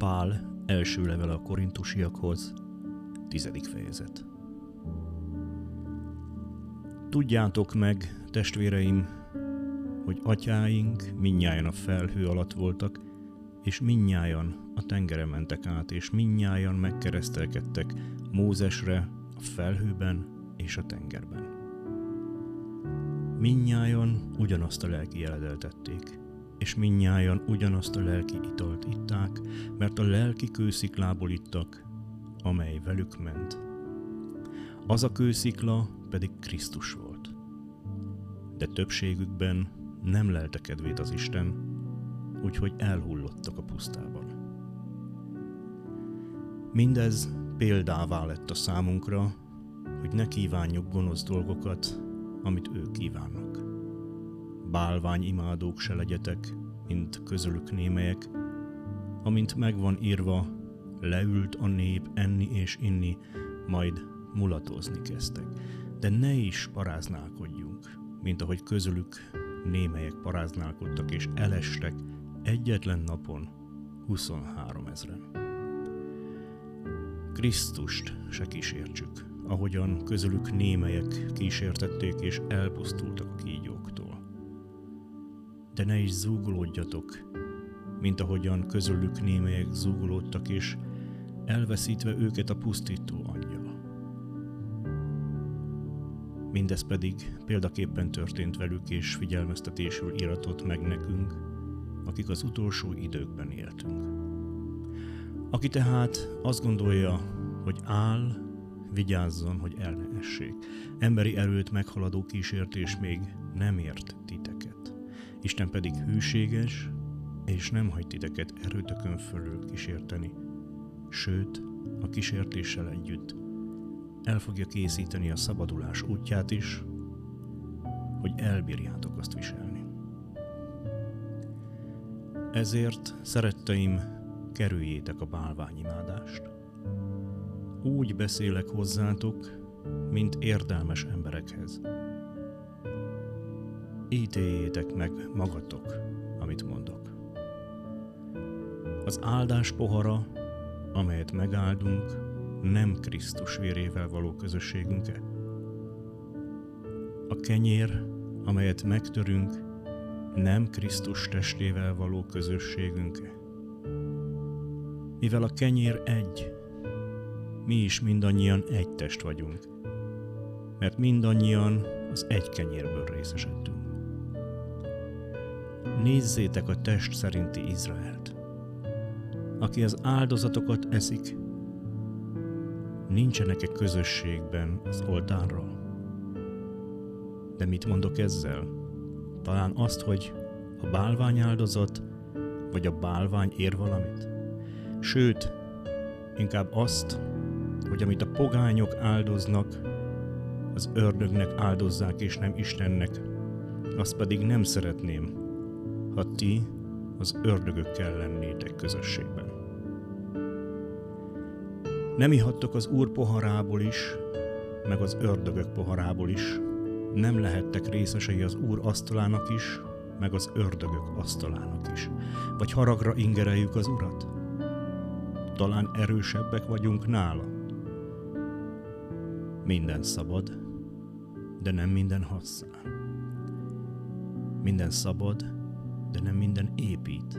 Pál első levele a korintusiakhoz, 10. fejezet. Tudjátok meg, testvéreim, hogy atyáink mindnyájan a felhő alatt voltak, és mindnyájan a tengeren mentek át, és mindnyájan megkeresztelkedtek Mózesre a felhőben és a tengerben. Mindnyájan ugyanazt a lelki jeledet tették, és mindnyájan ugyanazt a lelki italt itták, mert a lelki kősziklából ittak, amely velük ment. Az a kőszikla pedig Krisztus volt. De többségükben nem lelte kedvét az Isten, úgyhogy elhullottak a pusztában. Mindez példává lett a számunkra, hogy ne kívánjuk gonosz dolgokat, amit ők kívánnak. Bálványimádók se legyetek, mint közülük némelyek, amint megvan írva, leült a nép enni és inni, majd mulatozni kezdtek. De ne is paráználkodjunk, mint ahogy közülük némelyek paráználkodtak és elestek egyetlen napon 23 000-en. Krisztust se kísértsük, ahogyan közülük némelyek kísértették és elpusztultak a kígyóktól. De ne is zúgolódjatok, mint ahogyan közülük némelyek zúgolódtak és elveszítve őket a pusztító angyal. Mindez pedig példaképpen történt velük és figyelmeztetésül iratott meg nekünk, akik az utolsó időkben éltünk. Aki tehát azt gondolja, hogy áll, vigyázzon, hogy el ne essék. Emberi erőt meghaladó kísértés még nem ért titeket. Isten pedig hűséges, és nem hagy titeket erőtökön fölül kísérteni. Sőt, a kísértéssel együtt el fogja készíteni a szabadulás útját is, hogy elbírjátok azt viselni. Ezért, szeretteim, kerüljétek a bálványimádást. Úgy beszélek hozzátok, mint értelmes emberekhez. Ítéljétek meg magatok, amit mondok. Az áldás pohara, amelyet megáldunk, nem Krisztus vérével való közösségünk-e? A kenyér, amelyet megtörünk, nem Krisztus testével való közösségünk-e? Mivel a kenyér egy, mi is mindannyian egy test vagyunk, mert mindannyian az egy kenyérből részesedtünk. Nézzétek a test szerinti Izraelt, aki az áldozatokat eszik, nincsenek-e közösségben az oltárral? De mit mondok ezzel? Talán azt, hogy a bálvány áldozat, vagy a bálvány ér valamit? Sőt, inkább azt, hogy amit a pogányok áldoznak, az ördögnek áldozzák és nem Istennek, azt pedig nem szeretném, ha ti az ördögökkel lennétek közösségben. Nem ihattok az Úr poharából is, meg az ördögök poharából is, nem lehettek részesei az Úr asztalának is, meg az ördögök asztalának is. Vagy haragra ingereljük az Urat? Talán erősebbek vagyunk nála. Minden szabad, de nem minden használ. Minden szabad, de nem minden épít.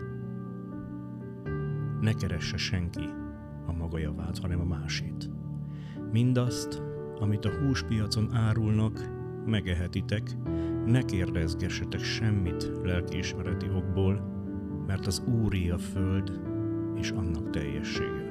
Ne keresse senki a maga javát, hanem a másét. Mindazt, amit a húspiacon árulnak, megehetitek, ne kérdezgessetek semmit lelkiismereti okból, mert az Úré a föld és annak teljessége.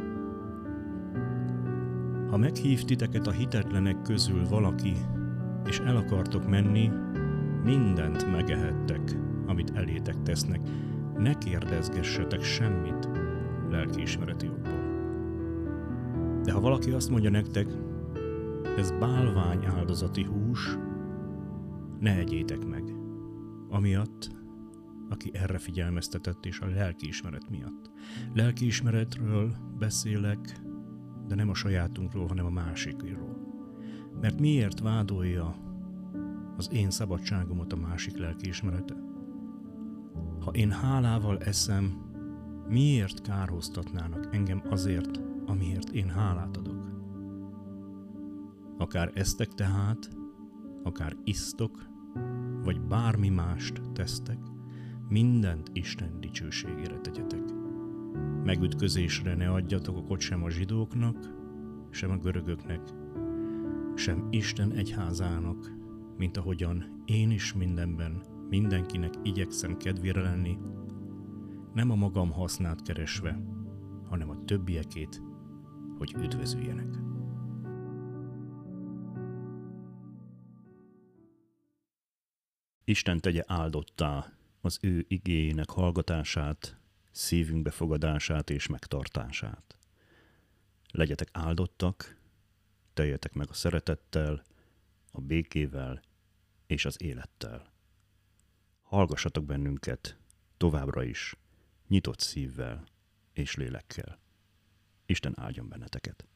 Ha meghív titeket a hitetlenek közül valaki, és el akartok menni, mindent megehettek, amit elétek tesznek, ne kérdezgessetek semmit lelkiismereti okból. De ha valaki azt mondja nektek, ez bálvány áldozati hús, ne egyétek meg, amiatt, aki erre figyelmeztetett, és a lelkiismeret miatt. Lelkiismeretről beszélek, de nem a sajátunkról, hanem a másikról. Mert miért vádolja az én szabadságomat a másik lelkiismerete? Ha én hálával eszem, Miért kárhoztatnának engem azért, amiért én hálát adok? Akár esztek tehát, akár isztok, vagy bármi mást tesztek, mindent Isten dicsőségére tegyetek. Megütközésre ne adjatok okot sem a zsidóknak, sem a görögöknek, sem Isten egyházának, mint ahogyan én is mindenben mindenkinek igyekszem kedvére lenni, nem a magam hasznát keresve, hanem a többiekét, hogy üdvözüljenek. Isten tegye áldottá az ő igéjének hallgatását, szívünk befogadását és megtartását. Legyetek áldottak, teljetek meg a szeretettel, a békével és az élettel. Hallgassatok bennünket továbbra is, nyitott szívvel és lélekkel. Isten áldjon benneteket!